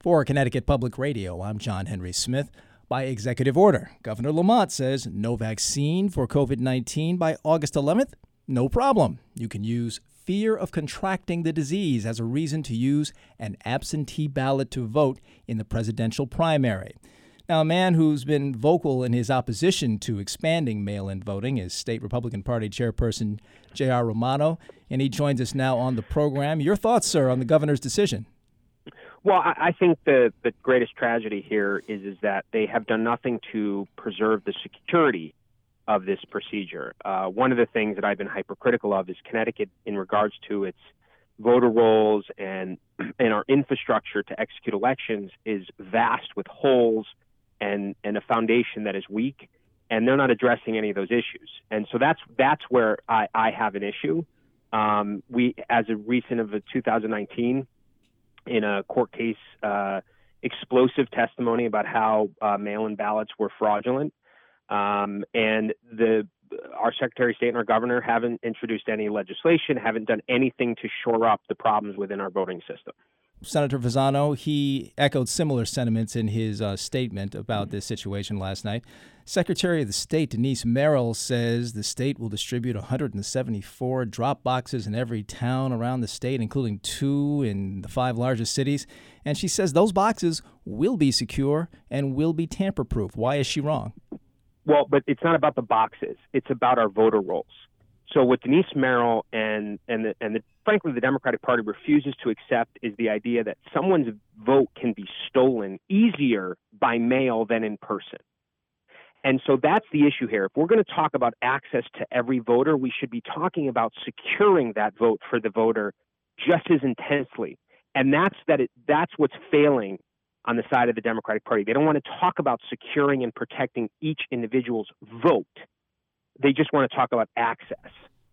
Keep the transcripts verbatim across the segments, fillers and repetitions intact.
For Connecticut Public Radio, I'm John Henry Smith. By executive order, Governor Lamont says no vaccine for covid nineteen by August eleventh? No problem. You can use fear of contracting the disease as a reason to use an absentee ballot to vote in the presidential primary. Now, a man who's been vocal in his opposition to expanding mail-in voting is State Republican Party Chairperson J R Romano, and he joins us now on the program. Your thoughts, sir, on the governor's decision? Well, I think the, the greatest tragedy here is, is that they have done nothing to preserve the security of this procedure. Uh, one of the things that I've been hypercritical of is Connecticut in regards to its voter rolls and, and our infrastructure to execute elections is vast with holes and, and a foundation that is weak, and they're not addressing any of those issues. And so that's that's where I, I have an issue. Um, we, as a recent of a two thousand nineteen, in a court case, uh, explosive testimony about how uh, mail-in ballots were fraudulent. Um, and the our Secretary of State and our governor haven't introduced any legislation, haven't done anything to shore up the problems within our voting system. Senator Fasano, he echoed similar sentiments in his uh, statement about this situation last night. Secretary of the State Denise Merrill says the state will distribute one hundred seventy-four drop boxes in every town around the state, including two in the five largest cities. And she says those boxes will be secure and will be tamper-proof. Why is she wrong? Well, but it's not about the boxes. It's about our voter rolls. So what Denise Merrill and and the, and the, frankly the Democratic Party refuses to accept is the idea that someone's vote can be stolen easier by mail than in person. And so that's the issue here. If we're going to talk about access to every voter, we should be talking about securing that vote for the voter just as intensely. And that's that. It, that's what's failing on the side of the Democratic Party. They don't want to talk about securing and protecting each individual's vote. They just want to talk about access.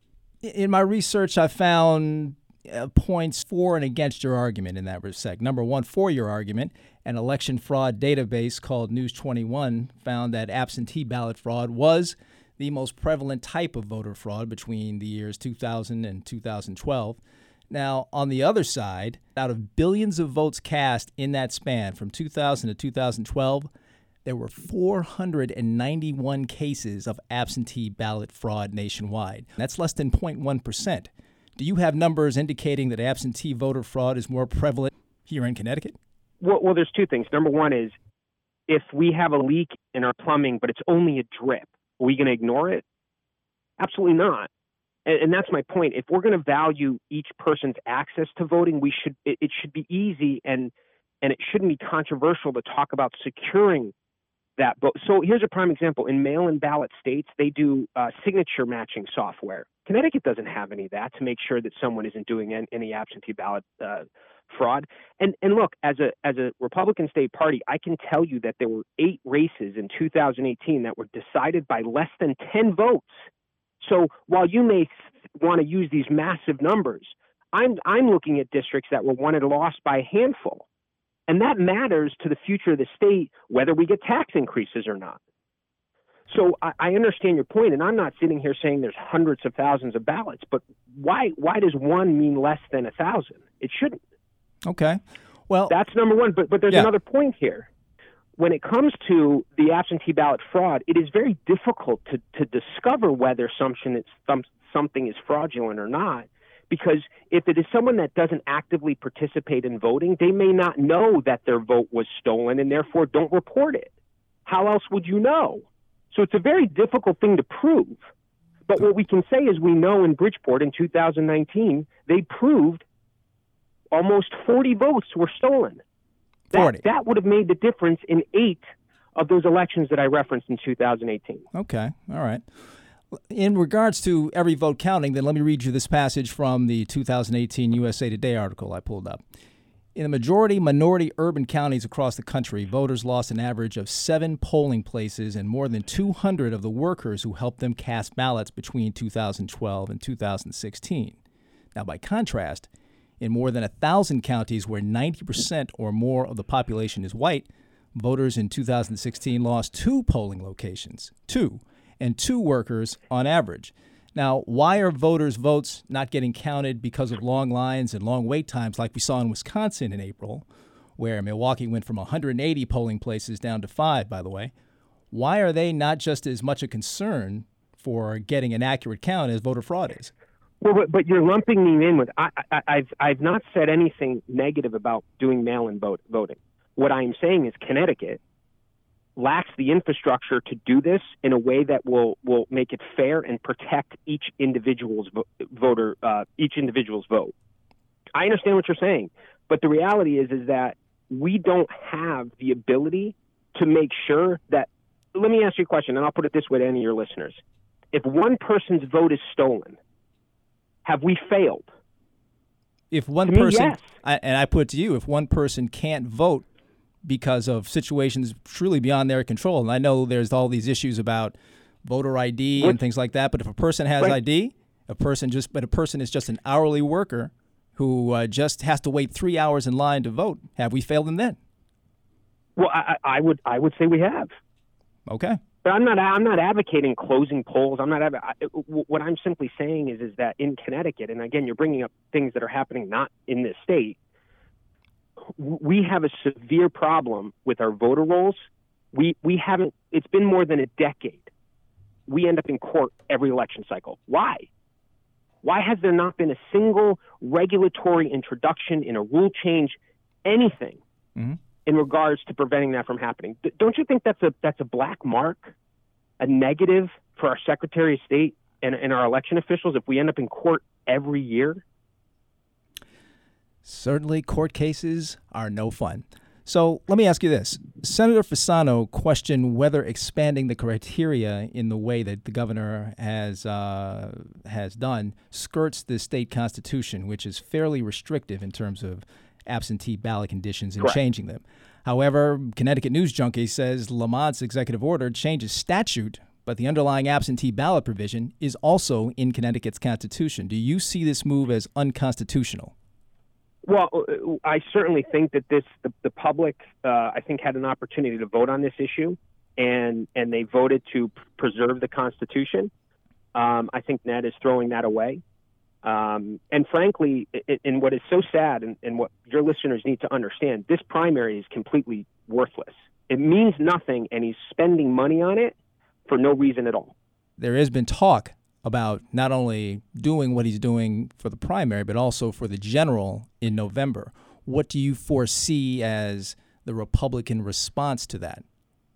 In my research, I found uh, points for and against your argument in that respect. Number one, for your argument, an election fraud database called News twenty-one found that absentee ballot fraud was the most prevalent type of voter fraud between the years two thousand and two thousand twelve. Now, on the other side, out of billions of votes cast in that span from two thousand to two thousand twelve, there were four hundred ninety-one cases of absentee ballot fraud nationwide. That's less than zero point one percent. Do you have numbers indicating that absentee voter fraud is more prevalent here in Connecticut? Well, well, there's two things. Number one is if we have a leak in our plumbing, but it's only a drip, are we going to ignore it? Absolutely not. And, and that's my point. If we're going to value each person's access to voting, we should it, it should be easy and and it shouldn't be controversial to talk about securing that vote. So here's a prime example. In mail-in ballot states, they do uh, signature matching software. Connecticut doesn't have any of that to make sure that someone isn't doing any, any absentee ballot uh, fraud. And and look, as a as a Republican state party, I can tell you that there were eight races in two thousand eighteen that were decided by less than ten votes. So while you may want to use these massive numbers, I'm I'm looking at districts that were won and lost by a handful. And that matters to the future of the state, whether we get tax increases or not. So I, I understand your point, and I'm not sitting here saying there's hundreds of thousands of ballots, but why why does one mean less than a thousand? It shouldn't. Okay. Well, that's number one. But but there's yeah. another point here. When it comes to the absentee ballot fraud, it is very difficult to, to discover whether something is, something is fraudulent or not. Because if it is someone that doesn't actively participate in voting, they may not know that their vote was stolen and therefore don't report it. How else would you know? So it's a very difficult thing to prove. But what we can say is we know in Bridgeport in two thousand nineteen, they proved almost forty votes were stolen. That, forty. That would have made the difference in eight of those elections that I referenced in two thousand eighteen. Okay. All right. In regards to every vote counting, then let me read you this passage from the two thousand eighteen U S A Today article I pulled up. In the majority minority urban counties across the country, voters lost an average of seven polling places and more than two hundred of the workers who helped them cast ballots between two thousand twelve and two thousand sixteen. Now, by contrast, in more than one thousand counties where ninety percent or more of the population is white, voters in two thousand sixteen lost two polling locations, two, and two workers on average. Now, why are voters' votes not getting counted because of long lines and long wait times like we saw in Wisconsin in April? where Milwaukee went from one hundred eighty polling places down to five, by the way. Why are they not just as much a concern for getting an accurate count as voter fraud is? Well, but, but you're lumping me in with, I, I, I've, I've not said anything negative about doing mail-in vote, voting. What I'm saying is Connecticut lacks the infrastructure to do this in a way that will, will make it fair and protect each individual's vo- voter, uh, each individual's vote. I understand what you're saying, but the reality is, is that we don't have the ability to make sure that, let me ask you a question, and I'll put it this way to any of your listeners. If one person's vote is stolen, have we failed? If one to me, person, yes. I, and I put it to you, if one person can't vote because of situations truly beyond their control, and I know there's all these issues about voter I D what, and things like that, but if a person has right. I D, a person just, but a person is just an hourly worker who uh, just has to wait three hours in line to vote, have we failed them then? Well, I, I would, I would say we have. Okay. But I'm not. I'm not advocating closing polls. I'm not. I, what I'm simply saying is, is that in Connecticut, and again, you're bringing up things that are happening not in this state. We have a severe problem with our voter rolls. We we haven't. It's been more than a decade. We end up in court every election cycle. Why? Why has there not been a single regulatory introduction in a rule change, anything? Mm-hmm. in regards to preventing that from happening? Don't you think that's a that's a black mark, a negative for our Secretary of State and, and our election officials if we end up in court every year? Certainly, court cases are no fun. So let me ask you this. Senator Fasano questioned whether expanding the criteria in the way that the governor has uh, has done skirts the state constitution, which is fairly restrictive in terms of absentee ballot conditions and Correct. changing them. However, Connecticut News Junkie says Lamont's executive order changes statute, but the underlying absentee ballot provision is also in Connecticut's constitution. Do you see this move as unconstitutional? Well, I certainly think that this the, the public, uh, I think, had an opportunity to vote on this issue, and and they voted to p- preserve the Constitution. Um, I think Ned is throwing that away. Um, and frankly, it, and what is so sad, and, and what your listeners need to understand, this primary is completely worthless. It means nothing, and he's spending money on it for no reason at all. There has been talk about not only doing what he's doing for the primary, but also for the general in November. What do you foresee as the Republican response to that?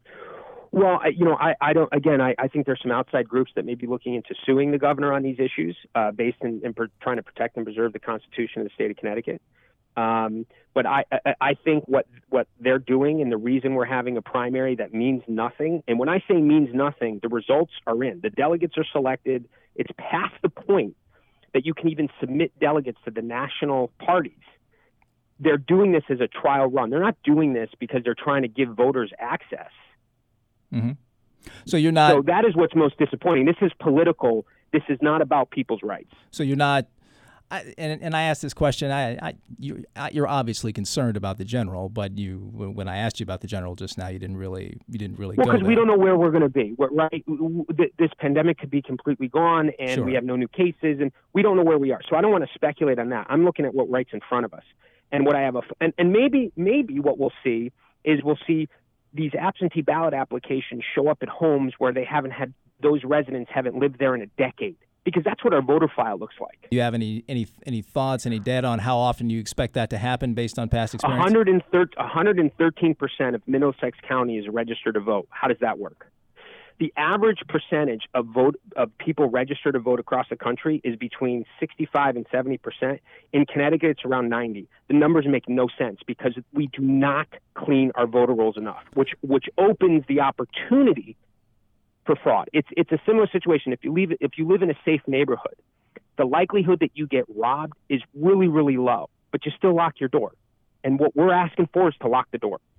Well, I, you know, I, I don't. Again, I, I think there's some outside groups that may be looking into suing the governor on these issues, uh, based in, in per, trying to protect and preserve the Constitution of the state of Connecticut. Um, but I, I, I think what what they're doing, and the reason we're having a primary that means nothing. And when I say means nothing, the results are in. The delegates are selected. It's past the point that you can even submit delegates to the national parties. They're doing this as a trial run. They're not doing this because they're trying to give voters access. Mm-hmm. So you're not. So that is what's most disappointing. This is political. This is not about people's rights. So you're not. I, and and I asked this question. I, I you I, you're obviously concerned about the general, but you when I asked you about the general just now, you didn't really you didn't really well, go because we there. don't know where we're going to be. We're, right, this pandemic could be completely gone, and Sure. we have no new cases, and we don't know where we are. So I don't want to speculate on that. I'm looking at what right's in front of us, and what I have a and, and maybe maybe what we'll see is we'll see these absentee ballot applications show up at homes where they haven't had those residents haven't lived there in a decade, because that's what our voter file looks like. Do you have any any any thoughts, any data on how often you expect that to happen based on past experience? one hundred thirteen percent of Middlesex County is registered to vote. How does that work? The average percentage of vote of people registered to vote across the country is between sixty-five and seventy percent. In Connecticut, it's around ninety. The numbers make no sense because we do not clean our voter rolls enough, which which opens the opportunity for fraud. It's it's a similar situation. If you leave if you live in a safe neighborhood, the likelihood that you get robbed is really, really low, but you still lock your door. And what we're asking for is to lock the door.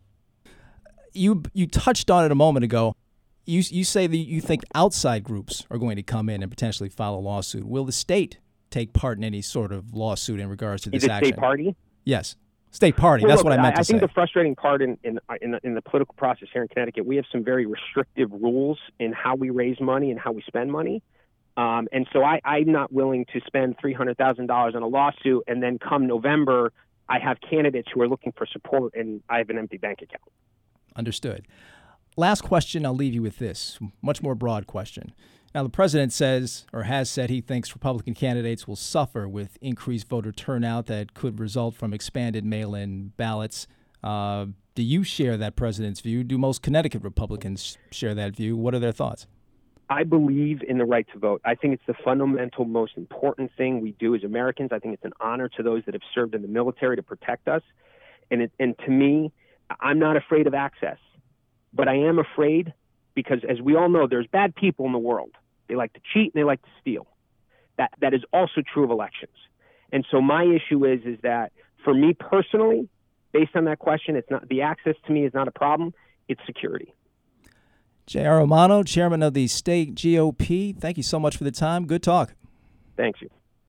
You you touched on it a moment ago. You you say that you think outside groups are going to come in and potentially file a lawsuit. Will the state take part in any sort of lawsuit in regards to this Is it action? State party? Yes, state party. Well, That's look, what I meant I, to I think say. the frustrating part in in, in, the, in the political process here in Connecticut, we have some very restrictive rules in how we raise money and how we spend money. Um, and so I, I'm not willing to spend three hundred thousand dollars on a lawsuit and then come November, I have candidates who are looking for support, and I have an empty bank account. Understood. Last question, I'll leave you with this, much more broad question. Now, the president says, or has said, he thinks Republican candidates will suffer with increased voter turnout that could result from expanded mail-in ballots. Uh, do you share that president's view? Do most Connecticut Republicans share that view? What are their thoughts? I believe in the right to vote. I think it's the fundamental, most important thing we do as Americans. I think it's an honor to those that have served in the military to protect us. And it, and to me, I'm not afraid of access, but I am afraid because, as we all know, there's bad people in the world. They like to cheat and they like to steal. That that is also true of elections. And so my issue is is that for me personally, based on that question, it's not the access to me is not a problem. It's security. J R. Romano, chairman of the state G O P, thank you so much for the time. Good talk. Thanks you.